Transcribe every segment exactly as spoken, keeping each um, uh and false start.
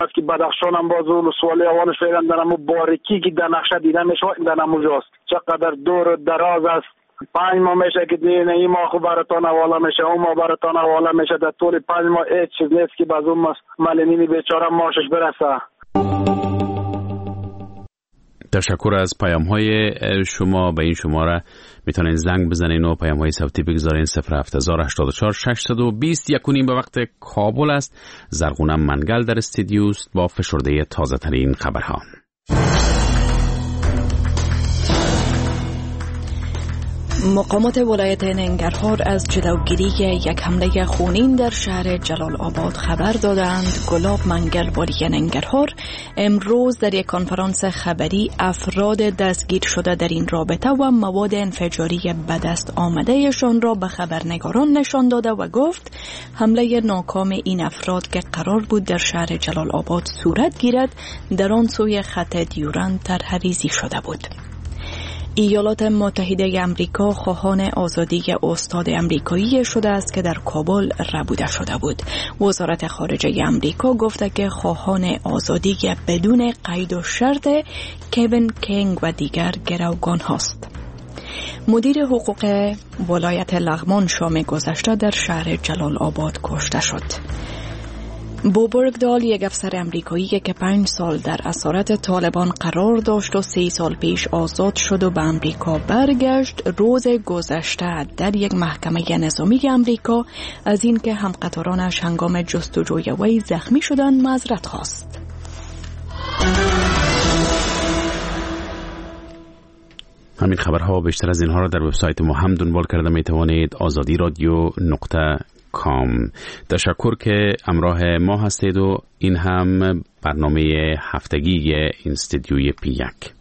است که بدخشان هم باز ولسوالی اوانش فعلا در همون باریکی که در نقشه دیده میشه در همون جاست. چقدر دور و دراز است. پنج ماه میشه که دیگه این ماه خوب براتان حواله میشه، اون ماه براتان حواله میشه. در طول پنج ماه هیچ چیز نیست که باز اون ملنینی بیچاره ماشش برسه. تشکر از پیام های شما. به این شماره میتونین زنگ بزنین و پیام های صوتی بگذارین. صفر هفت هزار هشتاد و چهار ششصد و بیست. یکونیم به وقت کابل است. زرغونم منگل در استودیوست با فشرده تازه ترین خبرها. مقامات ولایت ننگرهار از جلوگیری یک حمله خونین در شهر جلال آباد خبر دادند. گلاب منگل والی ننگرهار امروز در یک کنفرانس خبری افراد دستگیر شده در این رابطه و مواد انفجاری به دست آمدهشان را به خبرنگاران نشان داده و گفت حمله ناکام این افراد که قرار بود در شهر جلال آباد صورت گیرد در آن سوی خط دیورند طرح‌ریزی شده بود. ایالات متحده امریکا خواهان آزادی استاد امریکایی شده است که در کابل ربوده شده بود. وزارت خارجه امریکا گفته که خواهان آزادی بدون قید و شرط کوین کینگ و دیگر گروگان هاست. مدیر حقوق ولایت لغمان شام گذشته در شهر جلال آباد کشته شد. بو برگدال یک افسر امریکایی که پنج سال در اسارت طالبان قرار داشت و سی سال پیش آزاد شد و به امریکا برگشت، روز گذشته در یک محکمه نظامی امریکا از این که همقطارانش هنگام جستجوی وی زخمی شدند معذرت خواست. همین خبرها بیشتر از اینها را در وبسایت ما هم دنبال کرده می توانید. آزادی رادیو نقطه کام. تشکر که همراه ما هستید و این هم برنامه هفتگی این استودیوی پی یک.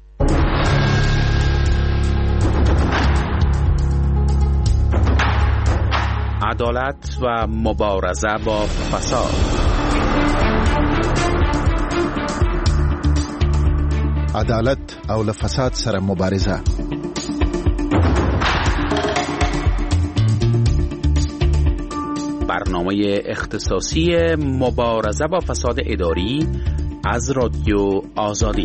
عدالت و مبارزه با فساد. عدالت او لفساد سره مبارزه. برنامه اختصاصی مبارزه با فساد اداری از رادیو آزادی.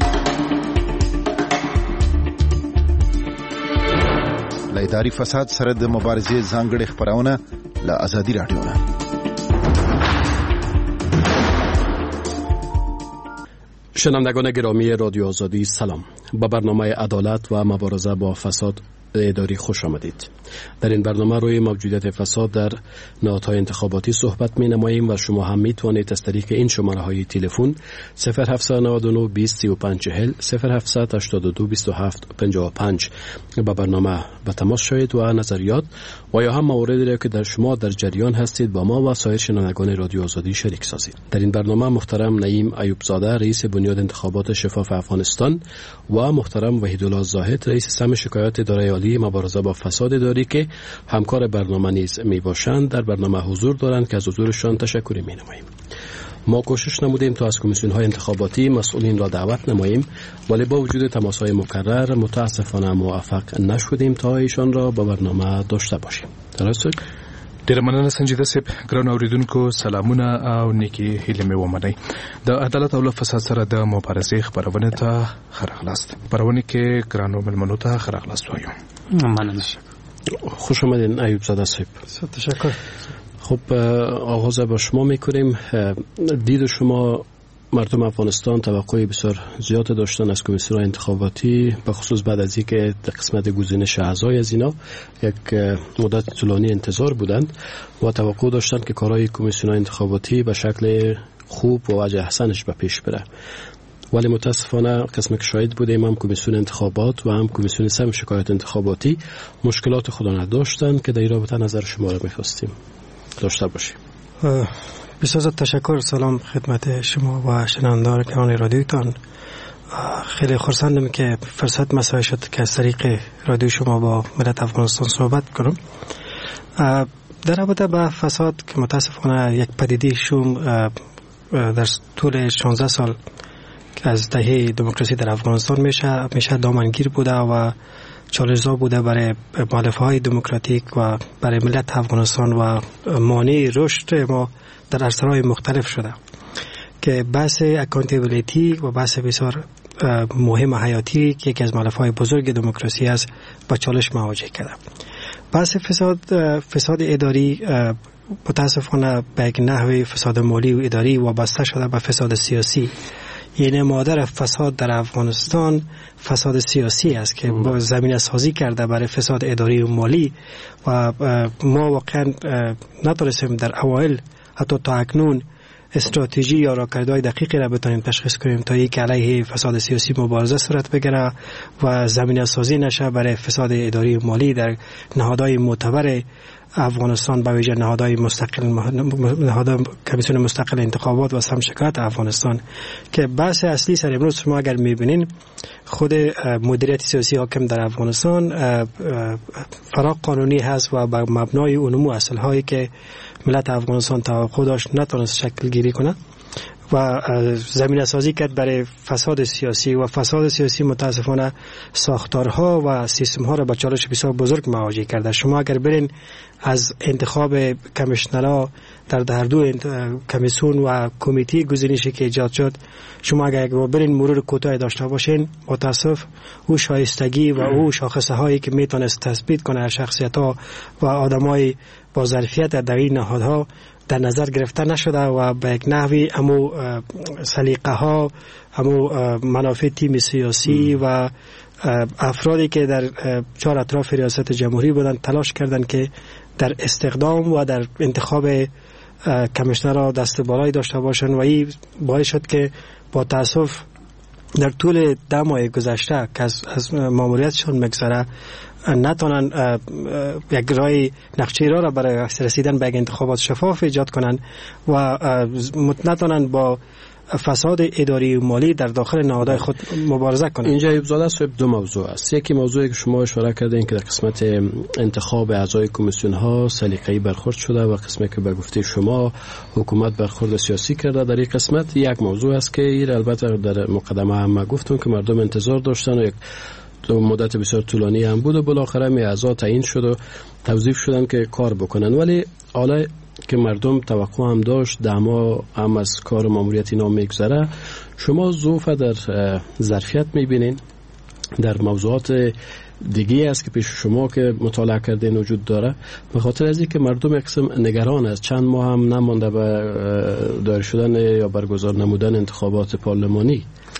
لایداری فساد سره د مبارزې ځانګړې خبرونه له آزادی رادیو نه. شنوندگان گرامی رادیو آزادی سلام. با برنامه عدالت و مبارزه با فساد اداری خوش آمدید. در این برنامه روی موجودیت فساد در نهادهای انتخاباتی صحبت می نماییم و شما هم می توانید از طریق این شماره های تلفن صفر هفت نه نه بیست سی و پنج چهل صفر هفت هشتاد و دو بیست و هفت پنجاه و پنج با برنامه به تماس شوید و نظریات و یا هم مواردی را که در شما در جریان هستید با ما و سایر شنوندگان رادیو آزادی شریک سازید. در این برنامه محترم نعیم ایوب زاده رئیس بنیاد انتخابات شفاف افغانستان و محترم وحیدالله زاهد رئیس سم شکایات اداره عالی مبارزه با فساد اداری که همکار برنامه نیز می باشند در برنامه حضور دارند که از حضورشان تشکر می نماییم. ما کوشش نمودیم تا از کمیسیون های انتخاباتی مسئولین را دعوت نماییم، ولی با وجود تماس های مکرر متاسفانه موفق نشدیم تا ایشان را به برنامه داشته باشیم. درسته؟ ډیره مننه سنجیده صاحب. ګران اوریدونکو سلامونه او نیکی هیله مې ومنئ. د عدالت او فساد سره د مبارزې خبرونه ته ښه راغلاست. خبرونه کې ګرانو ملمنو ته ښه راغلاست وایو. مننه. خوش آمدین ایوب زاده صاحب. تشکر. خب آغاز با شما میکنیم. دید شما مردم افغانستان توقعی بسیار زیاد داشتن از کمیسیون انتخاباتی، به خصوص بعد از اینکه در قسمت گزینش اعضای از اینا یک مدت طولانی انتظار بودند و توقع داشتند که کارهای کمیسیون انتخاباتی به شکل خوب و وجه احسنش به پیش بره. ولی متاسفانه قسم که شاهد بودیم هم کمیسیون انتخابات و هم کمیسیون سم شکایت انتخاباتی مشکلات خود نداشتند که در این رابطه نظر شما را می‌خواستیم داشته باشیم. بسیار تشکر. سلام خدمت شما و شنوندگان کانال رادیوتان. خیلی خرسندم که فرصت مساعد شد که از طریق رادیو شما با ملت افغانستان صحبت کنم. در رابطه با فساد که متاسفانه یک پدیده شوم در طول شانزده سال که از دهه دموکراسی در افغانستان میشه میشه دامنگیر بوده و چالش‌زا بوده برای مؤلفه‌های دموکراتیک و برای ملت افغانستان و مانع رشد ما در عرصه‌های مختلف شده که بحث اکانتیبیلیتی و بحث بسیار مهم و حیاتی که یکی از ملف‌های بزرگ دموکراسی است با چالش مواجه کرده. بحث فساد فساد اداری متاسفانه به یک نحوه فساد مالی و اداری وابسته شده به فساد سیاسی. یعنی مادر فساد در افغانستان فساد سیاسی است که با زمینه سازی کرده برای فساد اداری و مالی و ما واقعا نتونستیم در اوایل حتی تا اکنون استراتژی یا راهکارهای دقیقی را بتونیم تشخیص کنیم تا یک علیه فساد سیاسی مبارزه صورت بگیره و زمینه سازی نشه برای فساد اداری و مالی در نهادهای معتبر افغانستان، به ویژه نهادهای مستقل نهاد کمیسیون مستقل انتخابات و سم شکایت افغانستان که بحث اصلی سر امروز شما اگر میبینین خود مدیریت سیاسی حاکم در افغانستان فراغ قانونی هست و بر مبنای نمو اصل‌هایی که ملت افغانستان توقع داشت نتونست شکل گیری کنه و زمینه سازی کرد برای فساد سیاسی و فساد سیاسی متاسفانه ساختارها و سیستم‌ها را با چالش بسیار بزرگ مواجه کرده. شما اگر برین از انتخاب کمیشنرها در هر دو کمیسیون و کمیته گزینشی که ایجاد شد، شما اگر برین مرور کوتاه داشته باشین، متاسف او شایستگی و او شاخصه هایی که میتونست تثبیت کنه شخصیت ها و آدمای با ظرفیت در این نهادها در نظر گرفته نشده و به یک نحوی امو سلیقه ها، امو منافع تیم سیاسی و افرادی که در چهار اطراف ریاست جمهوری بودن تلاش کردن که در استخدام و در انتخاب کمیشنرها دست بالایی داشته باشن و این باعث شد که با تاسف در طول ده ماه گذشته که از, از ماموریتشون مگذره نتونن یک رای نقشه را را برای رسیدن به انتخابات شفاف ایجاد کنن و نتونن با فساد اداری و مالی در داخل نهادهای خود مبارزه کنند. اینجا ایبزاده صاحب دو موضوع است. یکی موضوعی که شما اشاره کردین که در قسمت انتخاب اعضای کمیسیون ها سلیقه‌ای برخورد شده و قسمتی که به گفته شما حکومت برخورد سیاسی کرده در این قسمت یک موضوع است که این البته در مقدمه هم گفتم که مردم انتظار داشتن و یک دو مدت بسیار طولانی هم بود و بالاخره می اعضا تعیین شد و توظیف شدن که کار بکنن، ولی حالا که مردم توقع هم داشت دما هم از کار ماموریت اینا میگذره، شما ضعف در ظرفیت میبینین در موضوعات دیگه است که پیش شما که مطالعه کردین وجود داره، به خاطر از اینکه مردم یک قسم نگران است چند ماه هم نمانده به دایر شدن یا برگزار نمودن انتخابات پارلمانی.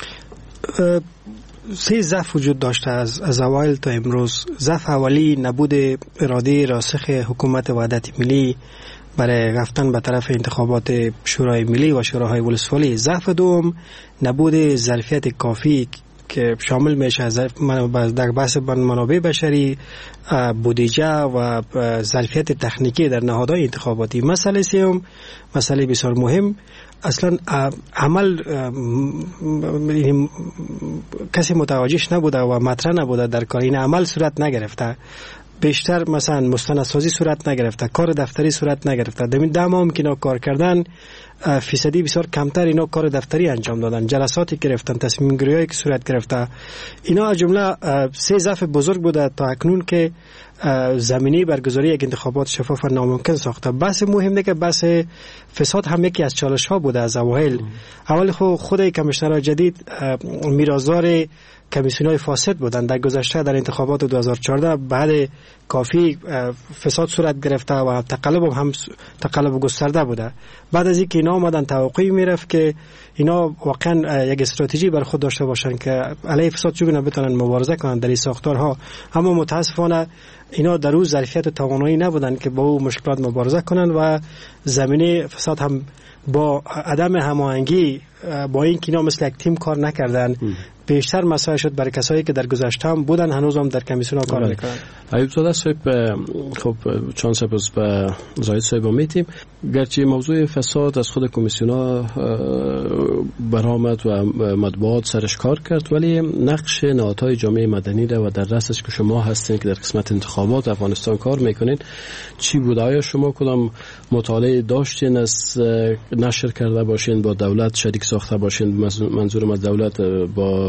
سه ضعف وجود داشته از از اوایل تا امروز. ضعف اولی نبود اراده راسخ حکومت وحدت ملی برای رفتن به طرف انتخابات شورای ملی و شوراهای ولسوالی. ضعف دوم نبود ظرفیت کافی که شامل میشه در بحث منابع بشری، بودجه و ظرفیت تکنیکی در نهادهای انتخاباتی. مسئله سوم، مسئله بسیار مهم، اصلا عمل کسی متوجهش نبوده و مطرح نبوده در کار، این عمل صورت نگرفته، بیشتر مثلا مستندسازی صورت نگرفته، کار دفتری صورت نگرفته. در این ده ماه که اینا کار کردن فیصدی بسیار کمتر اینا کار دفتری انجام دادن، جلساتی گرفتن، تصمیم گیری‌هایی که صورت گرفته. اینا از جمله سه ضعف بزرگ بوده تا اکنون که زمینه برگزاری یک انتخابات شفاف و ناممکن ساخته. بحث مهم ده که بحث فساد هم یکی از چالش ها بوده از اوایل. اول خود خود کمیشنرهای جدید میراثدار کمیسیون‌های فاسد بودند. در گذشته در انتخابات دو هزار و چهارده بعد کافی فساد صورت گرفته و تقلب هم تقلب گسترده بوده. بعد از اینکه اینا آمدن توقعی میرفت که اینا واقعا یک استراتژی بر خود داشته باشن که علیه فساد چگونه بتونن مبارزه کنن در این ساختارها، اما متاسفانه اینا در روز ظرفیت و توانایی نبودن که با او مشکلات مبارزه کنن و زمینه فساد هم با عدم هماهنگی با این که اینا مثل یک تیم کار نکردن بیشتر مسائل شد برای کسایی که در گذشته هم بودن هنوز هم در کمیسیون ها کار میکنن. ایوب زاده صاحب، خب چند سپاس به زاید صاحب میتیم. گرچه موضوع فساد از خود کمیسیون ها برآمد و مطبوعات سرش کار کرد، ولی نقش نهادهای جامعه مدنی را و در رأسش که شما هستین که در قسمت انتخابات افغانستان کار میکنین چی بود؟ آیا شما کدام مطالعه داشتین از نشر کرده باشین، با دولت شریک ساخته باشین، منظورم از دولت با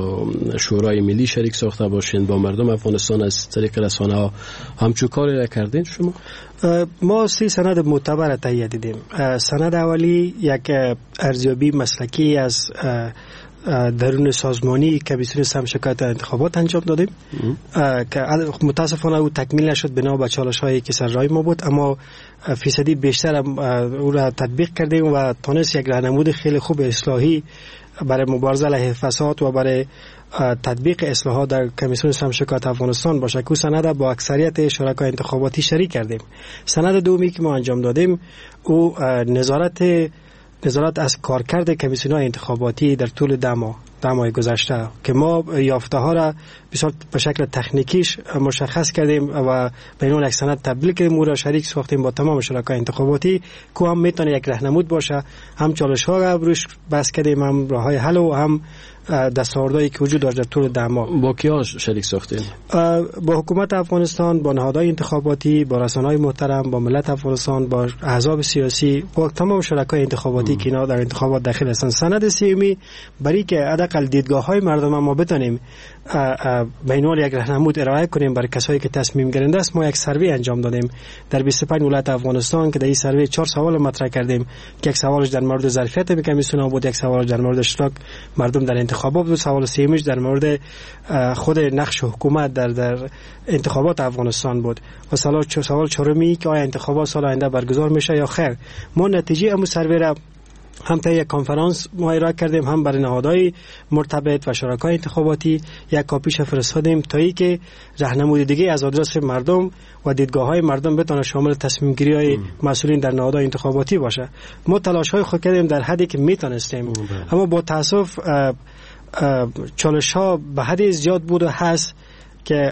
شورای ملی شریک ساخته باشین، با مردم افغانستان از طریق رسانه ها همچون کاری را کردین شما؟ ما سی سند معتبر تهیه دیدیم. سند اولی یک ارزیابی مسلکی از درون سازمانی کمیسیون سم شکایت انتخابات انجام دادیم که متاسفانه او تکمیل نشد بنا به چالش هایی که سر راه ما بود، اما فیصدی بیشتر او را تطبیق کردیم و تونست یک راهنمود خیلی خوب اصلاحی برای مبارزه علیه فساد و برای تطبیق اصلاحات در کمیسیون سم شکایت افغانستان باشه که سند با اکثریت شرکای انتخاباتی شریک کردیم. سند دومی که ما انجام دادیم او نظارت نظارت از کارکرد کمیسیون‌های انتخاباتی در طول ده ماه ده ماه گذشته که ما یافته ها را بسیار به شکل تکنیکیش مشخص کردیم و به عنوان یک سند تبدیل کردیم، او را شریک ساختیم با تمام شرکای انتخاباتی که هم میتونه یک راهنمود باشه، هم چالش ها را روش بحث کردیم، هم راههای حل و هم دستاوردهایی که وجود داشت در طول ده ماه. با کیا شریک ساختین؟ با حکومت افغانستان، با نهادهای انتخاباتی، با رسانه‌های محترم، با ملت افغانستان، با احزاب سیاسی، با تمام شرکای انتخاباتی که اینا در انتخابات داخل هستند. سند سیمی برای که حداقل دیدگاه‌های مردم ما بتونیم به عنوان یک راهنمود ارائه کنیم برای کسایی که تصمیم گیرنده است، ما یک سروی انجام دادیم در بیست و پنج ولایت افغانستان که در این سروی چهار سوال مطرح کردیم که یک سوالش در مورد ظرفیت کمیسیون بود، یک سوال در مورد اشتراک مردم در انتخابات بود، سوال سومیش در مورد خود نقش حکومت در در انتخابات افغانستان بود و سوال سوال چهارمی که آیا انتخابات سال آینده برگزار میشه یا خیر. ما نتیجه امو سروی را هم تا یک کنفرانس ما ارائه کردیم، هم برای نهادهای مرتبط و شرکای انتخاباتی یک کاپیش فرستادیم تا ای که راهنمای دیگه از آدرس مردم و دیدگاه‌های مردم بتونه شامل تصمیم گیری‌های مسئولین در نهادهای انتخاباتی باشه. ما تلاش‌های خود کردیم در حدی که میتونستیم، اما با تاسف چالش‌ها به حدی زیاد بود و هست که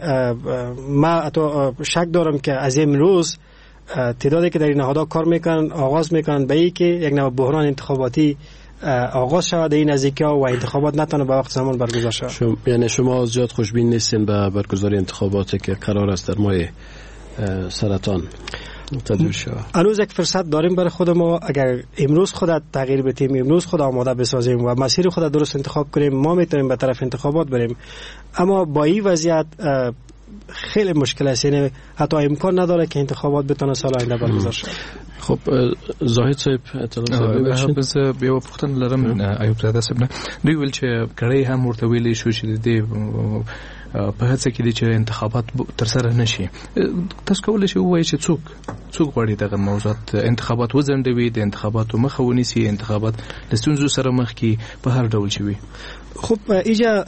ما شک دارم که از این روز تعدادی که در این نهادها کار میکنن آغاز میکنن به این که یک نوع بحران انتخاباتی آغاز شود در این نزدیکی‌ها و انتخابات نتونه به وقت زمان برگزار شود. شما یعنی شما زیاد خوشبین نیستین به برگزاری انتخاباتی که قرار است در ماه سرطان تدبیر شود؟ هنوز یک فرصت داریم برای خود ما. اگر امروز خودت تغییر بدیم، امروز خود آماده بسازیم و مسیر خود درست انتخاب کنیم، ما میتونیم به طرف انتخابات بریم. اما با این وضعیت خیلی مشکل است، یعنی حتی امکان نداره که انتخابات بتونه سال آینده برگزار شود. خب زاهد صاحب اطلاع بس بیا پختن لرم ایوب زاده صاحب نه دوی ول چې کړي هم ورته ویلې شو چې د په هڅه کې چې انتخابات تر سره نشي. تاسو کولای شئ وایئ چې څوک څوک غواړي دغه موضوعات انتخابات وځنډوي، د انتخاباتو مخه ونیسي، انتخابات د ستونزو سره مخ کی په هر ډول شي؟ خب ایجا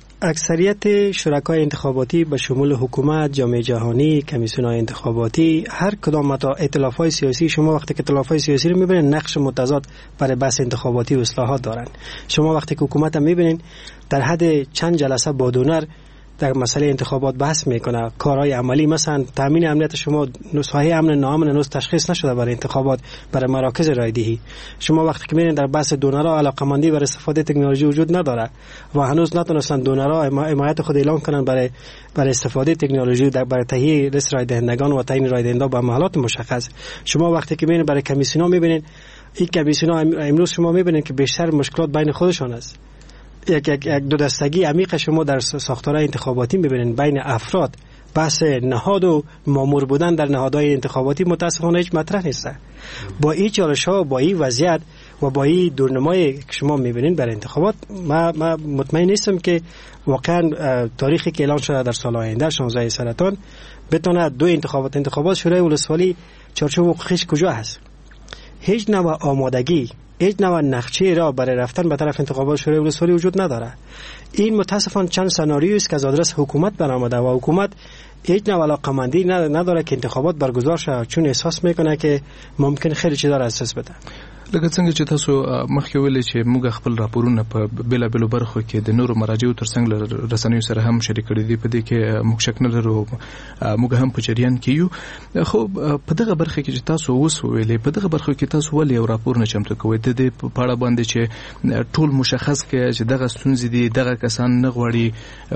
اکثریت شرکای انتخاباتی به شمول حکومت، جامعه جهانی، کمیسیون‌های انتخاباتی، هر کدام ائتلاف‌های سیاسی، شما وقتی که ائتلاف‌های سیاسی رو می‌بینید نقش متضاد برای بحث انتخاباتی و اصلاحات دارن. شما وقتی که حکومت هم می‌بینید در حد چند جلسه با دونر در مسئله انتخابات بحث میکنه، کارهای عملی مثلا تامین امنیت شما نسخه امن نامن هنوز تشخیص نشده برای انتخابات، برای مراکز رایدهی. شما وقتی که میبینید در بحث دونرها علاقمندی برای استفاده تکنولوژی وجود نداره و هنوز نتونستن دونرها حمایت خود اعلام کنن برای برای استفاده تکنولوژی در برای تهیه لیست رای دهندگان و تعیین رای دهنده با محلات مشخص. شما وقتی که میبینید برای کمیسیون‌ها میبینید این کمیسیون‌ها امروز شما میبینید که بیشتر مشکلات بین خودشون است. یک یک یک دو دستگی عمیق شما در ساختارهای انتخاباتی می‌بینید بین افراد. بحث نهاد و مامور بودن در نهادهای انتخاباتی متاسفانه هیچ مطرح نیست. با این چالش‌ها، با این وضعیت و با این دورنمایی که شما می‌بینید برای انتخابات، ما ما مطمئن نیستم که واقعا تاریخی که اعلان شده در سال آینده شانزده سرطان بتونه دو انتخابات انتخابات شورای ولسوالی چارچوب حقوقیش کجا هست. هیچ نوع آمادگی، هیچ نوع نقشه را برای رفتن به طرف انتخابات شورای ولسوالی وجود نداره. این متاسفانه چند سناریویی است که از آدرس حکومت برآمده و حکومت هیچ نوع علاقمندی نداره که انتخابات برگزار شود، چون احساس میکنه که ممکن خیلی چیزا را اساس بده. لکه څنګه چې تاسو مخکې ویلې چې موږ خپل راپورونه په بیلابېلو برخو کې د نورو مراجعو ترڅنګ له رسنیو سره هم شریک کړي دي، په دې کې موږ شک نه لرو موږ هم په جریان کې یو. خو په دغه برخه کې چې تاسو اوس ویلې، په دغه برخه کې تاسو ولې یو راپور نه چمتو کوئ د دې په اړه باندې چې ټول مشخص کړي چې دغه ستونزې دي، دغه کسان نه غواړي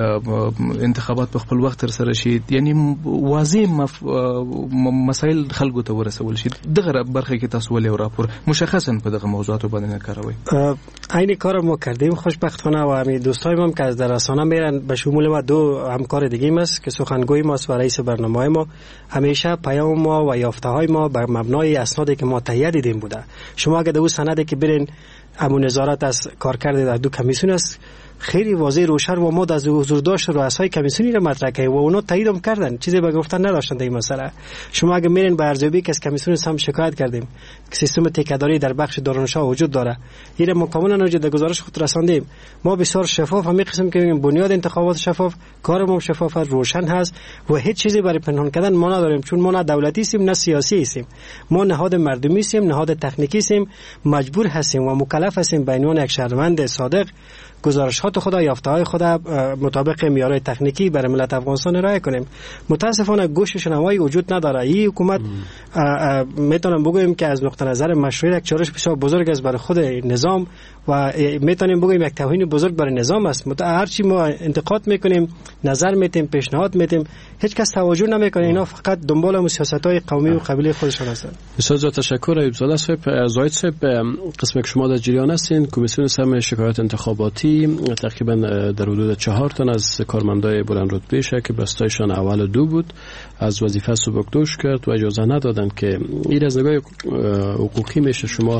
انتخابات په خپل وخت سره شي، یعنی واضح مسایل خلکو ته ورسول شي. دغه برخه کې تاسو ولې یو راپور مشخص هستن په دغه موضوعات باندې نه کاروي؟ عین کار ما کردیم خوشبختانه و همین دوستای ما که از در رسانه میرن به شمول ما دو همکار دیگه است که سخنگوی ما و رئیس برنامه ما همیشه پیام ما و یافته های ما بر مبنای اسنادی که ما تهیه دیدیم بوده. شما اگه دو سندی که برین امون نظارت از کارکرد در دو کمیسیون است خیلی واضح روشن و ما از حضور داشت رؤسای کمیسیونی را مطرح کردیم و اونا تایید هم کردن، چیزی به گفتن نداشتن در این مسئله. شما اگه میرین به ارزیابی که از کمیسیون هم شکایت کردیم که سیستم تکیه‌داری در بخش دارالانشا وجود داره، این ما کاملا نوجه در گزارش خود رساندیم. ما بسیار شفاف همین قسم که میگیم بنیاد انتخابات شفاف، کارمون شفاف روشن هست و هیچ چیزی برای پنهان کردن ما نداریم، چون ما نه دولتی هستیم نه سیاسی هستیم. ما نهاد مردمی هستیم، نهاد تکنیکی هستیم، مجبور هستیم و مکلف هستیم به عنوان یک شهروند صادق گزارشات خود یافته های خود مطابق معیارهای تکنیکی برای ملت افغانستان ارائه کنیم. متاسفانه گوش شنوایی وجود نداره. این حکومت میتونم بگویم که از نقطه نظر مشروعیت یک چالش بسیار بزرگ است برای خود نظام و میتونیم بگویم یک توهین بزرگ برای نظام است. هر چی ما انتقاد میکنیم، نظر میتیم، پیشنهاد میتیم، هیچ کس توجه نمیکنه. اینا فقط دنبال سیاست‌های قومی و قبیله خودشان هستند. بسیار تشکر. ایوب زاده صاحب، زاید صاحب، قسم که شما در جریان هستین، کمیسیون سم شکایات انتخاباتی تقریبا در حدود چهار تن از کارمندای بلند رتبه شه که بستایشان اول دو بود از وظیفه سبکدوش کرد و اجازه ندادن که این از نگاه حقوقی میشه شما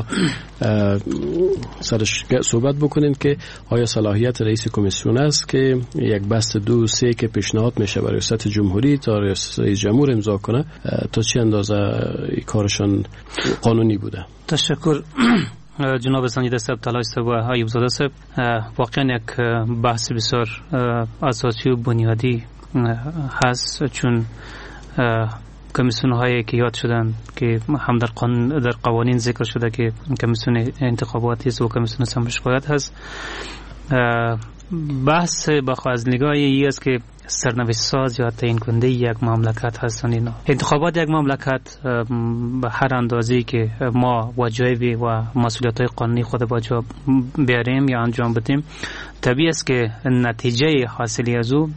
سرش صحبت بکنین که آیا صلاحیت رئیس کمیسیون است که یک بست دو سه که پیشنهاد میشه برای ریاست جمهوری تا رئیس جمهور امضا کنه تا چه اندازه کارشان قانونی بوده؟ تشکر جناب سنجیده صاحب، طلای صاحب و ایوب زاده صاحب. واقعا یک بحث بسیار اساسی و بنیادی هست، چون کمیسیون هایی که یاد شدن که هم در قانون در قوانین ذکر شده که کمیسیون انتخاباتی است و کمیسیون سم شکایات هست. بحث بخواه از نگاهی ای است که سرنوشت ساز یا تعیین کننده یک مملکت هستند. اینا انتخابات یک مملکت به هر اندازه‌ای که ما واجب و مسئولیت‌های قانونی خود با جا بیاریم یا انجام بدیم، طبیعی است که نتیجه حاصلی از او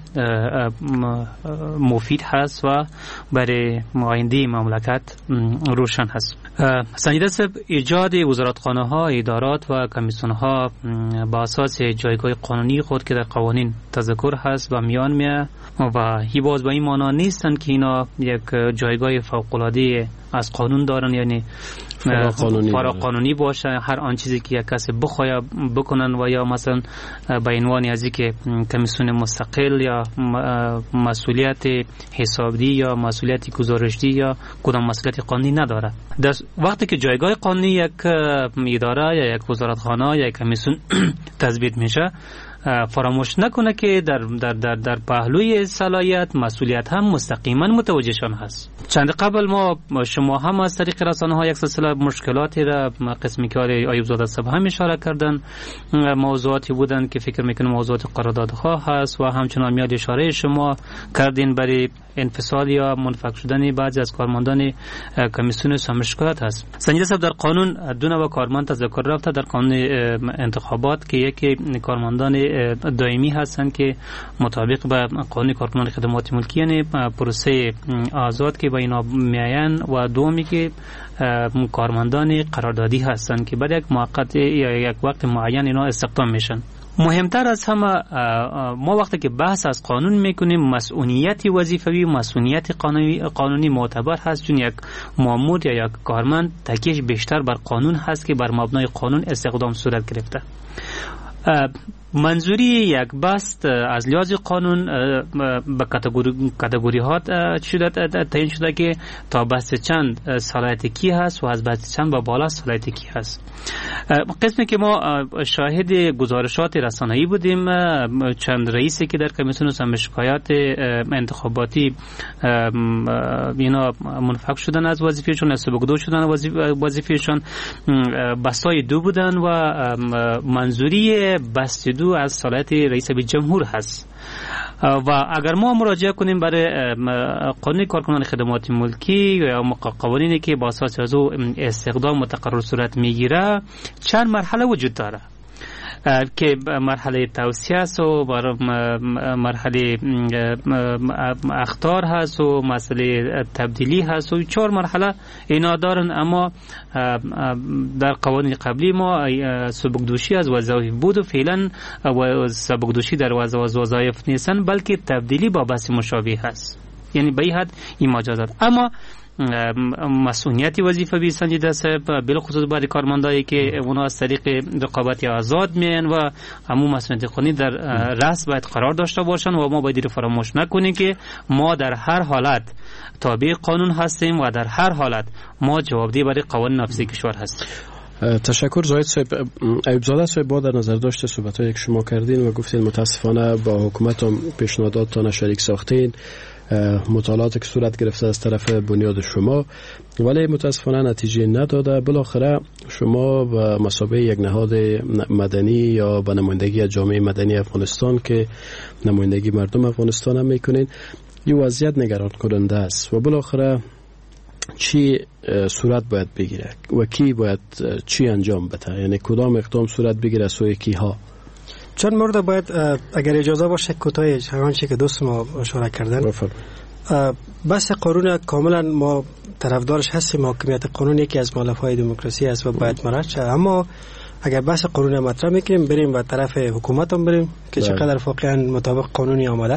مفید هست و برای آینده مملکت روشن هست. سنجیده صاحب، ایجاد وزارتخانه ها، ادارات و کمیسیون ها با اساس جایگاه قانونی خود که در قوانین تذکر هست و میان میه و هی باز با این معنا نیستن که اینا یک جایگاه فوق العاده از قانون دارن، یعنی فراق قانونی باشه. هر آن چیزی که یک کسی بخواد بکنن و یا مثلا به عنوان از اینکه کمیسیون مستقل یا مسئولیت حسابدهی یا مسئولیت گزارشدهی یا کدام مسئولیت قانونی نداره. در وقتی که جایگاه قانونی یک اداره یا یک وزارتخانه یا یک کمیسیون تثبیت میشه، فراموش نکنه که در در در در پهلوی صلاحیت مسئولیت هم مستقیما متوجهشان هست. چند قبل ما شما هم از طریق رسانه ها یک سلسله مشکلاتی را قسمی که ایوب زاده صاحب هم اشاره کردن، موضوعاتی بودن که فکر میکنم موضوعات قراردادها هست و همچنان میاد اشاره شما کردین برای انفصال یا منفک شدن بعضی از کارمندان کمیسیون سم شکایات هست. سنجیده صاحب، در قانون دو نوع کارمند تذکر رفته. در قانون انتخابات که یکی کارمندان دائمی هستند که مطابق به قانون کارمندان خدمات ملکی یعنی پروسه آزاد که با اینا میاین، و دومی که کارمندان قراردادی هستند که برای یک موقت یا یک وقت معین اینا استخدام میشن. مهمتر از همه ما وقتی که بحث از قانون میکنیم، مسئولیت وظیفوی، مسئولیت قانونی قانونی معتبر هست، چون یک مامور یا یک کارمند تکیهش بیشتر بر قانون هست که بر مبنای قانون استخدام صورت گرفته. منظوری یک بست از لحاظ قانون به کاتگوری کاتگوری ها شده تعیین شده که تا بست چند صلاحیت کی هست و از بست چند به بالا صلاحیت کی هست. قسمی که ما شاهد گزارشات رسانه‌ای بودیم، چند رئیسی که در کمیسیون سم شکایات انتخاباتی اینا منفک شدن از وظیفهشون، سبکدو شدن وظیفهشون، بستای دو بودن و منظوری بست دو از صلاحیت رئیس جمهور هست. و اگر ما مراجعه کنیم برای قانون کارکنان خدمات ملکی یا قوانینی که با اساس از او استخدام متقرر صورت میگیره، چند مرحله وجود داره. که مرحله توسعه است و مرحله اخطار هست و مسئله تبدیلی هست و چهار مرحله اینا دارن. اما در قوانین قبلی ما سبکدوشی از وظایف بود و فعلا سبکدوشی در وظایف نیستن بلکه تبدیلی با بحث مشابه هست، یعنی به این حد این مجازات. اما مسئولیت وظیفه بی سنجیده است، بالخصوص برای کارمندایی که اونا از طریق رقابت آزاد میان و همون مسئولیت قانونی در رأس باید قرار داشته باشن و ما باید فراموش نکنیم که ما در هر حالت تابع قانون هستیم و در هر حالت ما جوابدهی برای قوانین نافذه کشور هستیم. تشکر. زاهد صاحب، ایوب زاده صاحب، با در نظر داشته صحبت‌هایی که شما کردین و گفتین متاسفانه با حکومت هم پیشنهاداتتان شریک ساختین، مطالعاتی که صورت گرفته از طرف بنیاد شما، ولی متاسفانه نتیجه نداده. بالاخره شما به مثابه یک نهاد مدنی یا به نمایندگی جامعه مدنی افغانستان که نمایندگی مردم افغانستان هم میکنین، این وضعیت نگران کننده است و بالاخره چی صورت باید بگیره و کی باید چی انجام بده؟ یعنی کدام اقدام صورت بگیره سوی کی ها؟ چند مورد باید اگر اجازه باشه کوتاه همان چیزی که دوست ما اشاره کردن. بس قانون کاملا ما طرفدارش هستیم، حاکمیت قانون یکی از ملافهای دموکراسی است و باید مراعات شه. اما اگر بحث قانون مطرح میکنیم بریم به طرف حکومت هم بریم که چقدر واقعا مطابق قانونی آمده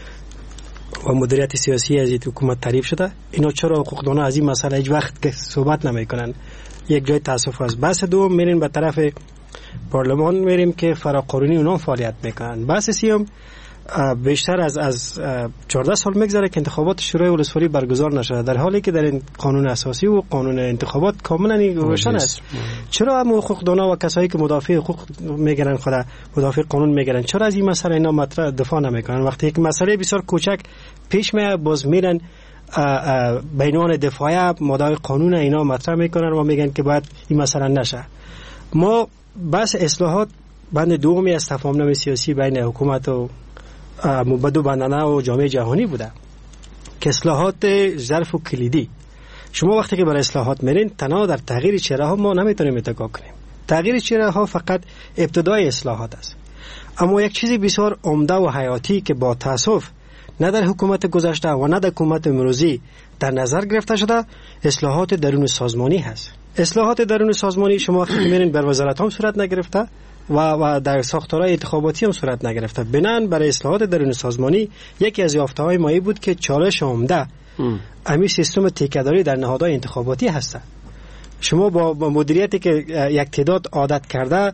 و مدیریت سیاسی از این حکومت تعریف شده، اینا چرا حقوقدانا از این مسئله هیچ وقت صحبت نمیکنن؟ یک جای تاسف است. بحث دوم میریم به طرف پارلمان، میریم که فراقانونی اونا فعالیت میکنن. بحث سیوم بیشتر از از چهارده سال میگذره که انتخابات شورای ولسوالی برگزار نشده، در حالی که در این قانون اساسی و قانون انتخابات کاملا روشن است. چرا هم حقوقدانا و کسایی که مدافع حقوق میگیرن، خود مدافع قانون میگیرن، چرا از این مسئله اینا مطرح دفاع نمیکنن؟ وقتی یک مسئله بسیار کوچک پیش میاد باز میرن به عنوان دفاع مدافع قانون اینا مطرح میکنن و میگن که باید این مسئله نشه. ما بحث اصلاحات بند دومی از تفاهمنامه سیاسی بین حکومت و مبادو بندانه و جامعه جهانی بوده که اصلاحات ظرف و کلیدی. شما وقتی که برای اصلاحات میرین تنها در تغییر چهره ها ما نمیتونیم اتکا کنیم. تغییر چهره ها فقط ابتدای اصلاحات است. اما یک چیزی بسیار عمده و حیاتی که با تاسف نه در حکومت گذشته و نه در حکومت امروزی در نظر گرفته شده، اصلاحات درون سازمانی هست. اصلاحات درون سازمانی شما وقتی میرین بر وزارت هم صورت نگرفته و و در ساختارهای انتخاباتی هم صورت نگرفته. بنان برای اصلاحات درون سازمانی یکی از یافته‌های ما بود که چالش عمده امی سیستم تکیه‌داری در نهادهای انتخاباتی هست. شما با, با مدیریتی که یک تعداد عادت کرده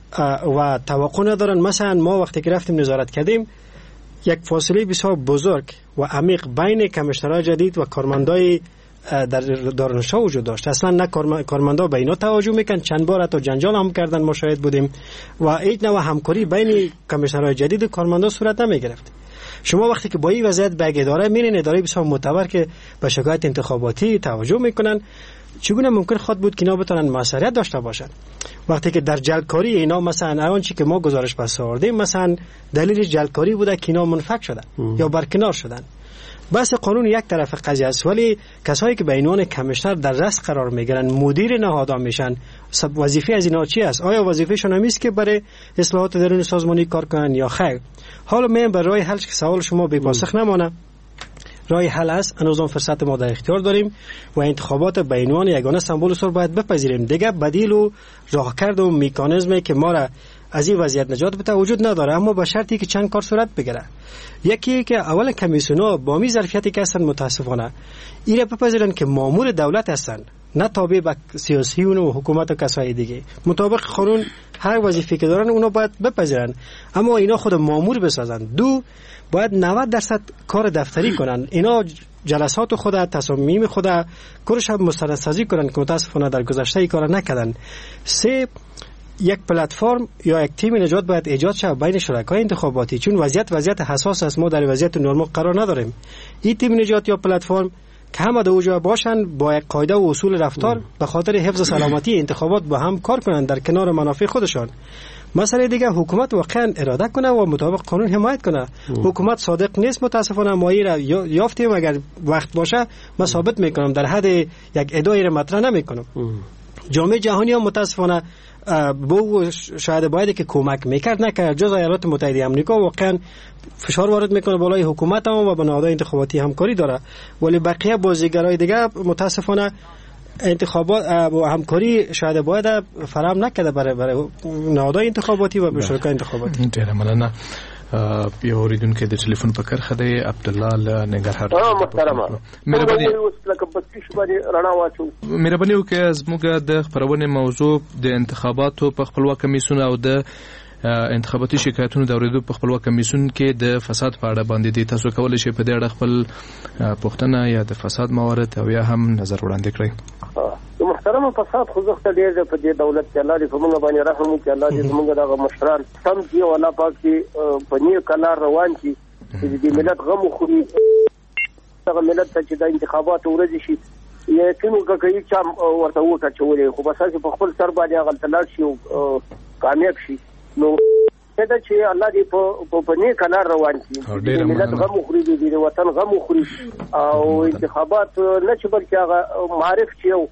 و توقع ندارن، مثلا ما وقتی که رفتیم نظارت کردیم یک فاصله بسیار بزرگ و عمیق بین کمیشنرهای جدید و کارمندای در دانشگاه وجود داشت. اصلا نه کارمندا به اینا توجه میکن، چند بار حتی جنجال هم کردن، ما شاهد بودیم و هیچ نوع همکاری بین کمیشنرهای جدید و کارمندا صورت نمیگرفت. شما وقتی که با این وضعیت به اداره میرین، اداره بسیار معتبر که به شکایت انتخاباتی توجه میکنن، چگونه ممکن خود بود که اینا بتونن مسئولیت داشته باشن؟ وقتی که در جلبکاری اینا مثلا اون چیزی که ما گزارش پس آوردیم مثلا دلیل جلبکاری بوده که اینا منفک شدن ام. یا برکنار شدن. بس قانون یک طرف قضیه است، ولی کسایی که به عنوان کمیشنر در رأس قرار میگیرن، مدیر نهادها میشن، وظیفه از اینا چی است؟ آیا وظیفهشون همیست که برای اصلاحات درون سازمانی کار کنن یا خیر؟ حالا من به راه حل که سوال شما بی پاسخ نمانه، راه حل است. هنوز فرصت ما در اختیار داریم و انتخابات به عنوان یگانه سمبل سر باید بپذیریم. دیگه بدیل و راهکرد و مکانیزمی که ما را از این وضعیت نجات بده وجود نداره، اما با شرطی که چند کار صورت بگیره. یکی که اول کمیسیون‌ها با می ظرفیتی که هستن متاسفانه ایره بپذیرن که مامور دولت هستن، نه تابع به سیاسیون و حکومت و کسای دیگه. مطابق قانون هر وظیفه که دارن اونا باید بپذیرن، اما اینا خود مامور بسازن. دو، باید نود درصد کار دفتری کنن. اینا جلسات خود، تصامیم خود کارش هم مستندسازی کنن که متاسفانه در گذشته ای کار نکردن. سه، یک پلتفرم یا یک تیم نجات باید ایجاد شود بین شرکای انتخاباتی، چون وضعیت وضعیت حساس است، ما در وضعیت نرمال قرار نداریم. این تیم نجات یا پلتفرم که همه در اونجا باشن، با یک قاعده و اصول رفتار به خاطر حفظ سلامتی انتخابات با هم کار کنن در کنار منافع خودشان. مسئله دیگه حکومت واقعا اراده کنه و مطابق قانون حمایت کنه. حکومت صادق نیست متاسفانه، مایی را یافتیم، اگر وقت باشه من ثابت میکنم در حد یک ادعای را مطرح نمیکنم. جامعه جهانی هم متاسفانه بو شاید باید که کمک میکرد نکرد. جز ایالات متحده آمریکا واقعا فشار وارد میکنه بالای حکومت هم و با نهادهای انتخاباتی همکاری داره، ولی بقیه بازیگرای دیگه متاسفانه انتخابات و همکاری شاید باید فراهم نکرده برای برای نهادهای انتخاباتی و شرکای انتخاباتی. ډیره مننه. یو اوریدونکو د ټلیفون په کرخه دی عبدالله له ننګرهار. محترمه مهرباني لکه بسیش باندې رڼا واچو. مهرباني وکړئ زموږ د خبرونه موضوع د انتخاباتو په خپلواک کمیسیون او د انتخاباتي شکایتونو د اوریدو په خپلواک کمیسیون کې د فساد په اړه باندې دي. تاسو کولای شئ په دې اړه خپل پوښتنه یا د فساد موارد او یا هم نظر وړاندې کړئ. محترمه فساد خو زخت ډیر په دې دولت کې الله دې په موږ باندې رحم وکړي، الله دې موږ دغه مشران سم دي او الله پاک دې په نیک کلار روان شي چې دې ملت غم خوري. دغه ملت ته چې د انتخابات ورځ شي یقین وکړي چې ورته وټه چولې خو بس په خپل سر باندې غلطلار شي او کامیاب شي. نو دا چې الله دې په په نیک کلار روان شي، دې ملت غم خوري، دې وطن غم خوري او انتخابات نه چې بلکې هغه معرف چې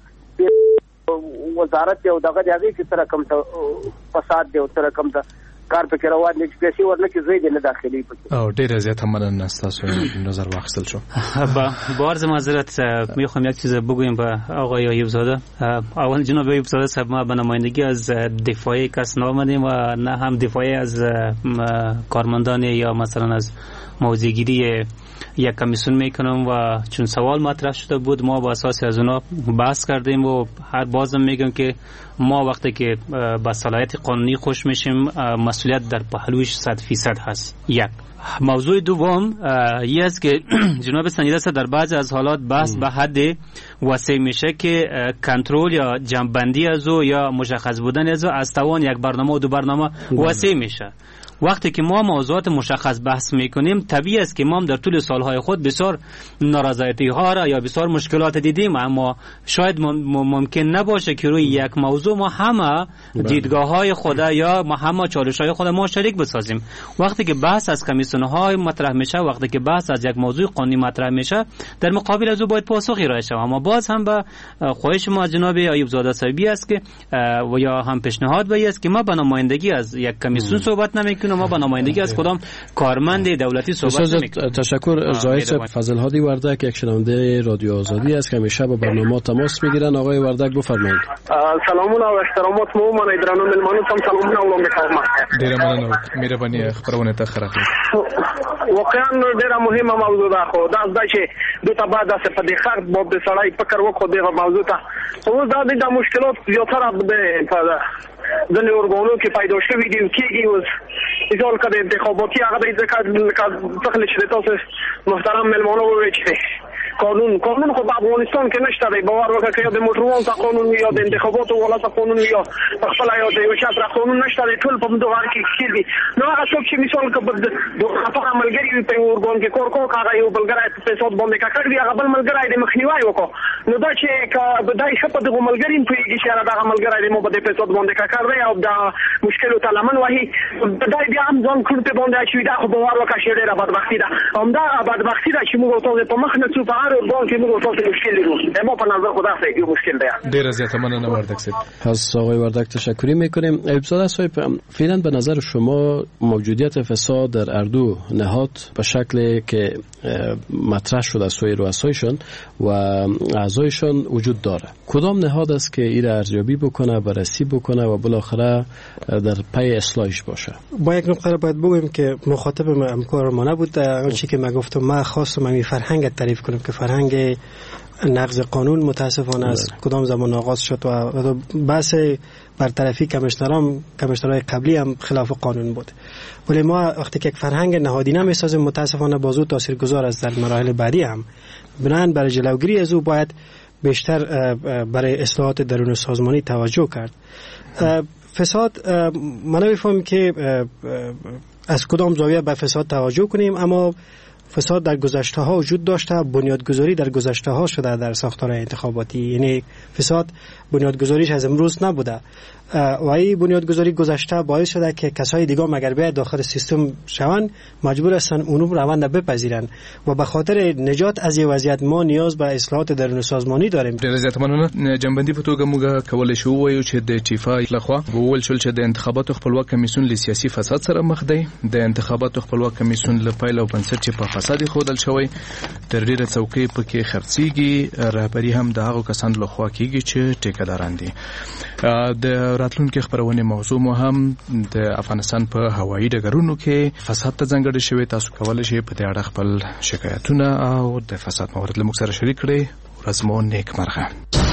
وزارت یو دغه دی چې سره کوم ته فساد دی او سره کوم ته کار پکې روان دي چې پیسې ورنه کې زوی دې نه داخلي پکې. او ډیره زیاته مننه تاسو نظر واخیستل شو. با بارز معذرت میخوام یک چیز بگویم به آقای ایوب زاده. اول جناب ایوب زاده صاحب ما به نمایندگی از دفاعی کس نآمدیم و نه هم دفاعی از کارمندان یا مثلا از موضع‌گیری یک کمیسیون میکنم و چون سوال مطرح شده بود ما با اساس از اونا بحث کردیم و هر بازم میگم که ما وقتی که با صلاحیت قانونی خوش میشیم مسئولیت در پهلوش صد فیصد هست. یک موضوع دوم این است که جناب سنجیده صاحب در بعضی از حالات بحث به حد وسیع میشه که کنترل یا جمع‌بندی از او یا مشخص بودن از او از توان یک برنامه و دو برنامه وسیع میشه. وقتی که ما موضوعات مشخص بحث میکنیم طبیعی است که ما در طول سالهای خود بسیار نارضایتی ها را یا بسیار مشکلات دیدیم، اما شاید ممکن نباشه که روی یک موضوع ما همه دیدگاه های خود یا ما همه چالش های خود ما شریک بسازیم. وقتی که بحث از کمیسیون های مطرح میشه، وقتی که بحث از یک موضوع قانونی مطرح میشه، در مقابل از او باید پاسخی ارائه شود. اما باز هم به خواهش ما جناب ایوب زاده صاحبی است که و یا هم پیشنهاد به است که ما به نمایندگی از یک کمیسیون صحبت نمیکنیم، ما با نمایندگی از کدام کارمند دولتی صحبت نمی‌کنیم. تشکر. زاهد صاحب فضل هادی وردک یک شنونده رادیو آزادی است که همیشه با برنامه تماس میگیرن. آقای وردک بفرمایید. سلامونه او احترامات مو من درانو ملمانو تم سلامونه اولم بکوم. ډیره مننه مهرباني خبرونه ته خره. واقعا ډیره مهمه موضوع ده خو دا د چې د تبا د په دې خرد باب د سړی فکر وکړو دغه موضوع ته خو دا د مشکلات زیاتره ده د اورګانو کې پیدا شوی دی کېږي اوس ځول کده انتخاباتي هغه د ځکه څخه چې تاسو محترم ملمانو وویل چې قانون قانون خو په افغانستان کې نشته دی. باور وکړئ چې د موټروان ته قانون یا د انتخاباتو ولایت قانون یا خپل یا د یو شاته قانون نشته دی، ټول په دغه کې کېږي. نو هغه څوک چې مثال کبه د خطر عملګری په اورګان کې کور کوي هغه یو بلګرای په پیسو باندې کړی دی، هغه بل ملګری د مخنیوي وکړو. نو دا چې بدای شپه د ملګری په کې چې هغه د ملګری مو په پیسو باندې کړی او دا مشکل ته لمن وهي بدای بیا هم ځان کړ ته باندې چې دا خو باور وکړئ چې ډیره بدبختی ده. هم دا بدبختی ده چې موږ ټول په مخ نه څو په هر ورځ کې موږ ټول مشکل لرو. ما په نظر خدا سره یو مشکل ده. ډیره زیاته مننه وردک صاحب. از آقای وردک تشکری میکنیم. ایوب زاده صاحب فعلا به نظر شما موجودیت فساد در اردو نهاد به شکلی که مطرح شده از سوی رؤسایشان و اعضایشان وجود داره، کدام نهاد است که این را ارزیابی بکنه، بررسی بکنه و بالاخره در پی اصلاحش باشه؟ با یک نکته باید بگویم که مخاطب همکار ما نبود. آنچه که من گفتم ما خواستم همین فرهنگ تعریف کنم که فرهنگ نقض قانون متاسفانه از کدام زمان آغاز شد و بحث برطرفی کمیشنران کمیشنرهای قبلی هم خلاف قانون بود. ولی ما وقتی که یک فرهنگ نهادی نمیسازیم متاسفانه بازو تاثیرگذار است در مراحل بعدی هم. بنابراین برای جلوگیری از او باید بیشتر برای اصلاحات درون سازمانی توجه کرد. فساد من نمی‌فهمم که از کدام زاویه به فساد توجه کنیم، اما فساد در گذشته ها وجود داشته، بنیادگذاری در گذشته ها شده در ساختار انتخاباتی. یعنی فساد بنیادگذاریش از امروز نبوده و این بنیادگذاری گذشته باعث شده که کسای دیگه مگر بیاید داخل سیستم شوند مجبور هستن اونو روند بپذیرن و به خاطر نجات از این وضعیت ما نیاز به اصلاحات درون سازمانی داریم. ډېر زیات مننه. جنبندي په توګه موږ کولای شو وایو چې د چیفا لخوا وویل شول چې د انتخاباتو خپلواک کمیسیون له سیاسي فساد سره مخ دی. د انتخاباتو خپلواک کمیسیون له پیل او بنسټ چې په فساد خودل شوی تر ډیره څوکۍ پکې خرڅيږي، رهبری هم د هغو کسانو لخوا کیږي چې ټیکداران دي. د راتلونکو خبرونه موضوع مو هم د افغانستان په هوایي ډګرونو کې فساد ته ځانګړی شوی. تاسو کولای شئ په دې اړه خپل شکایتونه او د فساد موارد له موږ سره شریک کړئ. ورځ مو نیک مرغه.